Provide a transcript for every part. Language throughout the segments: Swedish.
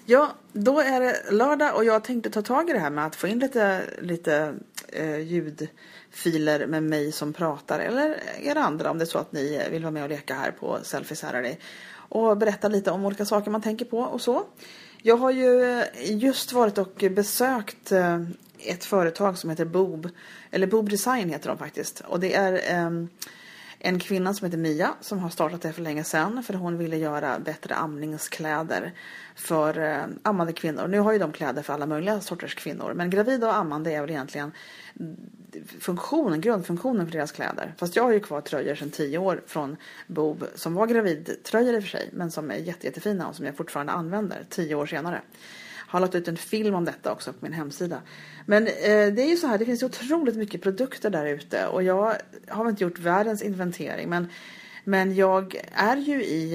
Ja, då är det lördag och jag tänkte ta tag i det här med att få in lite ljudfiler med mig som pratar eller er andra om det är så att ni vill vara med och leka här på Selfie Saturday och berätta lite om olika saker man tänker på och så. Jag har ju just varit och besökt ett företag som heter Boob, eller Boob Design heter de faktiskt, och det är en kvinna som heter Mia som har startat det för länge sedan för hon ville göra bättre amningskläder för ammande kvinnor. Nu har ju de kläder för alla möjliga sorters kvinnor, men gravida och ammande är väl egentligen grundfunktionen för deras kläder. Fast jag har ju kvar tröjor sedan 10 år från Boob som var gravidtröjor i och för sig, men som är jättefina och som jag fortfarande använder 10 år senare. Har lagt ut en film om detta också på min hemsida. Men det är ju så här, det finns ju otroligt mycket produkter där ute. Och jag har inte gjort världens inventering. Men jag är ju i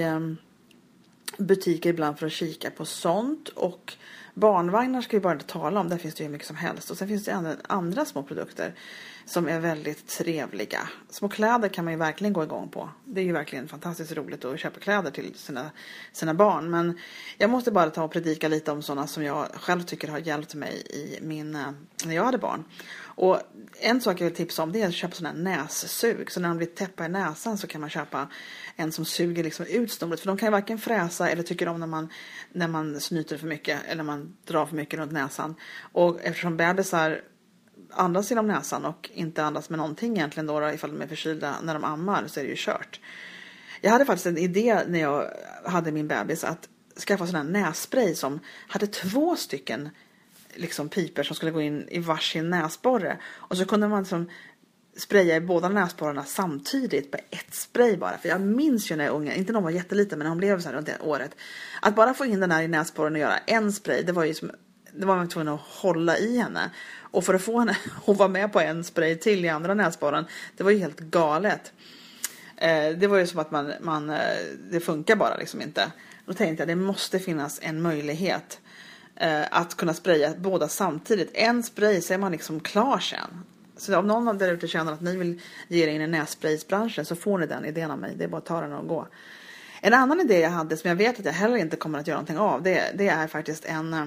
butiker ibland för att kika på sånt. Och barnvagnar ska vi bara inte tala om. Där finns det ju mycket som helst. Och sen finns det andra små produkter som är väldigt trevliga. Små kläder kan man ju verkligen gå igång på. Det är ju verkligen fantastiskt roligt att köpa kläder till sina barn. Men jag måste bara ta och predika lite om sådana som jag själv tycker har hjälpt mig när jag hade barn. Och en sak jag vill tipsa om det är att köpa sådana här nässug. Så när de blir täppa i näsan så kan man köpa en som suger liksom ut snoret. För de kan ju varken fräsa eller tycker om när man snyter för mycket eller man drar för mycket runt näsan. Och eftersom bebisar andas genom näsan och inte andas med någonting egentligen då ifall de är förkylda när de ammar, så är det ju kört. Jag hade faktiskt en idé när jag hade min bebis att skaffa sån här nässpray som hade 2 stycken liksom piper som skulle gå in i varsin näsborre, och så kunde man liksom spraya i båda näsborrarna samtidigt på ett spray bara. För jag minns ju när jag var unga, inte någon var jätteliten, men när hon blev så här runt det året, att bara få in den här i näsborren och göra en spray, det var man tvungen att hålla i henne. Och för att få henne att vara med på en spray till i andra näsborren, det var ju helt galet. Det var ju som att det funkar bara liksom inte. Då tänkte jag, det måste finnas en möjlighet att kunna spraya båda samtidigt. En spray så är man liksom klar sen. Så om någon där ute känner att ni vill ge er in i nässpraysbranschen, så får ni den idén av mig. Det är bara att ta den och gå. En annan idé jag hade som jag vet att jag heller inte kommer att göra någonting av, det är faktiskt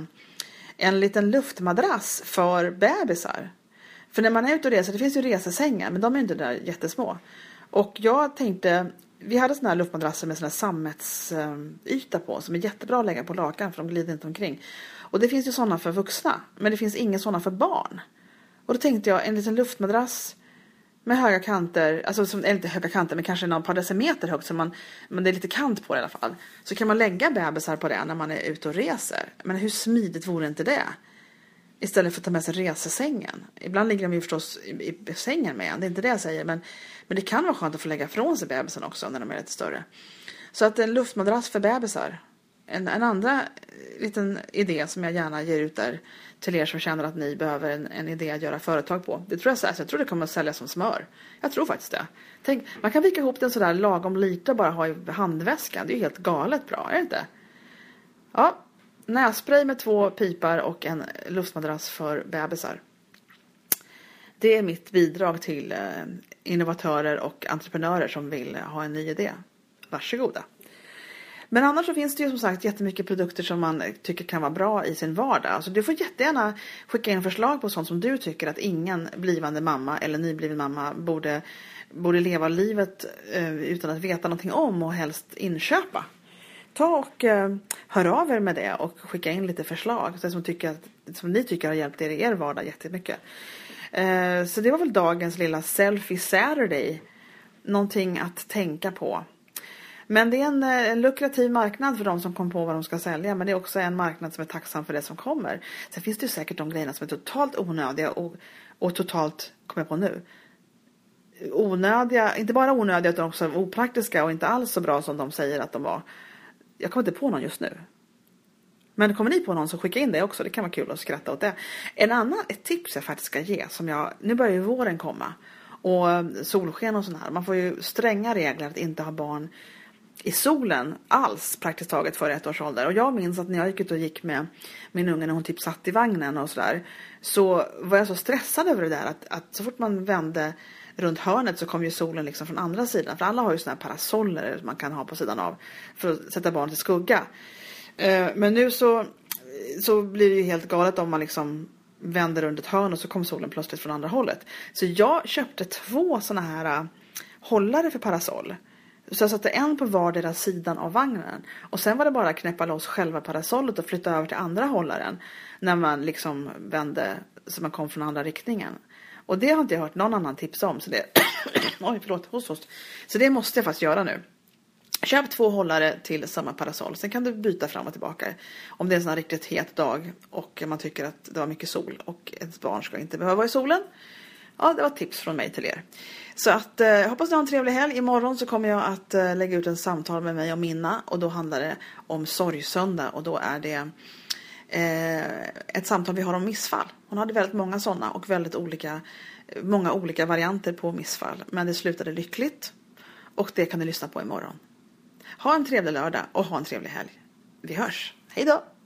en liten luftmadrass för bebisar. För när man är ute och reser, det finns ju resesängar, men de är inte där jättesmå. Och jag tänkte, vi hade såna här luftmadrasser med såna här sammetsyta på, som är jättebra att lägga på lakan för de glider inte omkring. Och det finns ju sådana för vuxna, men det finns inga sådana för barn. Och då tänkte jag, en liten luftmadrass med höga kanter, alltså som är inte höga kanter, men kanske några par decimeter högt, men det är lite kant på det i alla fall. Så kan man lägga bebisar på det när man är ute och reser. Men hur smidigt vore inte det? Istället för att ta med sig resesängen. Ibland ligger de ju förstås i sängen med en, det är inte det jag säger, men det kan vara skönt att få lägga från sig bebisen också när de är lite större. Så att en luftmadrass för bebisar. En andra liten idé som jag gärna ger ut där till er som känner att ni behöver en idé att göra företag på. Det tror jag tror det kommer att sälja som smör. Jag tror faktiskt det. Tänk, man kan vika ihop den sådär lagom lite och bara ha i handväskan. Det är ju helt galet bra, är det inte? Ja, nässpray med 2 pipar och en luftmadrass för bebisar. Det är mitt bidrag till innovatörer och entreprenörer som vill ha en ny idé. Varsågoda. Men annars så finns det ju som sagt jättemycket produkter som man tycker kan vara bra i sin vardag. Alltså du får jättegärna skicka in förslag på sånt som du tycker att ingen blivande mamma eller nybliven mamma borde leva livet utan att veta någonting om och helst inköpa. Ta och hör av er med det och skicka in lite förslag som ni tycker har hjälpt er i er vardag jättemycket. Så det var väl dagens lilla Selfie Saturday. Någonting att tänka på. Men det är en lukrativ marknad för de som kom på vad de ska sälja. Men det är också en marknad som är tacksam för det som kommer. Sen finns det ju säkert de grejerna som är totalt onödiga och totalt, kommer jag på nu, onödiga, inte bara onödiga utan också opraktiska och inte alls så bra som de säger att de var. Jag kommer inte på någon just nu. Men kommer ni på någon så skicka in det också. Det kan vara kul att skratta åt det. Ett tips jag faktiskt ska ge. Nu börjar ju våren komma. Och solsken och sånt här. Man får ju stränga regler att inte ha barn i solen alls praktiskt taget före 1 års ålder. Och jag minns att när jag gick ut och gick med min unge när hon typ satt i vagnen och sådär. Så var jag så stressad över det där. Att så fort man vände runt hörnet så kom ju solen liksom från andra sidan. För alla har ju såna här parasoller man kan ha på sidan av. För att sätta barnet i skugga. Men nu så så blir det ju helt galet om man liksom vänder runt ett hörn och så kom solen plötsligt från andra hållet. Så jag köpte 2 såna här hållare för parasoll. Så jag satte en på vardera sidan av vagnen. Och sen var det bara att knäppa loss själva parasollet och flytta över till andra hållaren. När man liksom vände så man kom från andra riktningen. Och det har inte jag hört någon annan tipsa om. Så det oj, förlåt, host. Så det måste jag faktiskt göra nu. Köp 2 hållare till samma parasoll. Sen kan du byta fram och tillbaka. Om det är en sån här riktigt het dag och man tycker att det var mycket sol och ett barn ska inte behöva vara i solen. Ja, det var ett tips från mig till er. Så att jag hoppas ni har en trevlig helg. Imorgon så kommer jag att lägga ut en samtal med mig och Minna. Och då handlar det om sorgsöndag. Och då är det ett samtal vi har om missfall. Hon hade väldigt många sådana och väldigt många olika varianter på missfall. Men det slutade lyckligt. Och det kan ni lyssna på imorgon. Ha en trevlig lördag och ha en trevlig helg. Vi hörs. Hej då!